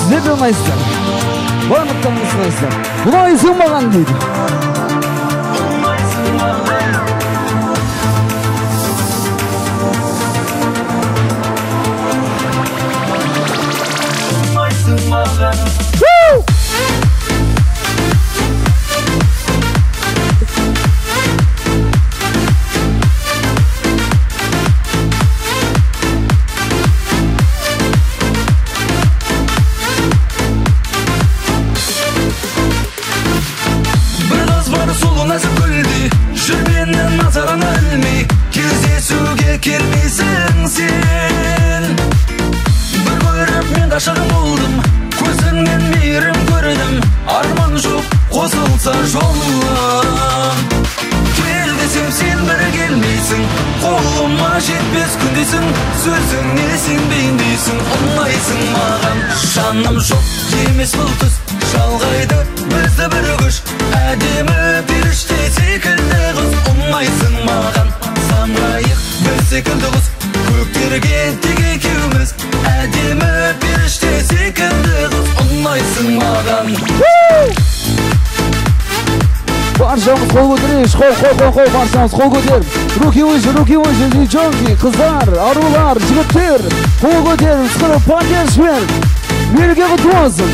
Сіздер де ұнайсыздар. Барлықтарыңыз ұнайсыздар. Ұнайсың маған дейді. Келмейсің сен бір көріп мен ғашығым болдым көзіңнен мейірім көрдім арман жоқ қосылса жолым кел десем сен бір келмейсің қолыма жетпес күндесің сөзіңе сенбейін дейсің ұнайсың маған жаным жоқ емес бұл түс жалғайды бізді бір күш әдемі періште секілді қыз ұнайсың маған самғайық біз секілді қыз көктерге тек екеуміз әдемі періште секілді қыз ұнайсың маған Баршамыз қол көтерейік, қол, баршамыз қол көтеріп. Руки выше, девчонки, қыздар, арулар, жігіттер, қол көтеріп, сқырып, поддерживер, мереке құтты болсын.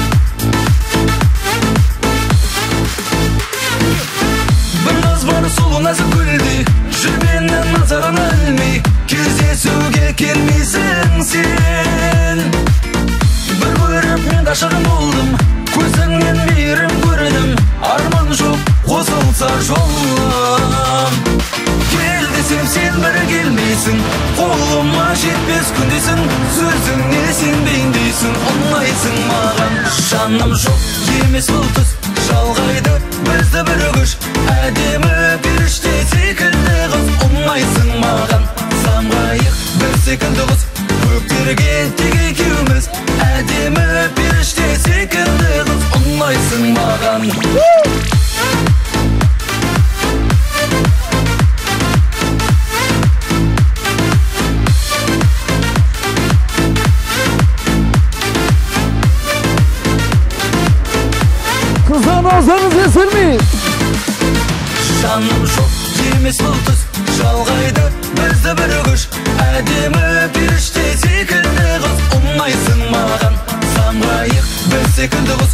Бір қыз бар сұлу нәзік гүлдей, жүргеннен назарын ілмей, кездесуге келмейсің сен. Бір көріп мен ғашығым болдым, көзіңнен мейірім көрдім, арман жоқ қосылса жолым. Кел десем сен бір келмейсің, қолыма жетпес күндесің, сөзіңе сенбейін дейсің, ұнайсың маған. Жаным жоқ емес бұл түс жалғайды бізді бір күш әдемі періште секілді қыз ұнайсың маған самғайық біз секілді қыз көктерге тек екеуміз әдемі періште секілді қыз ұнайсың маған Назарыңыз есілмей жаным жоқ емес бұл түс жалғайды бізді бір күш әдемі періште секілді қыз ұнайсың маған самғайық біз секілді қыз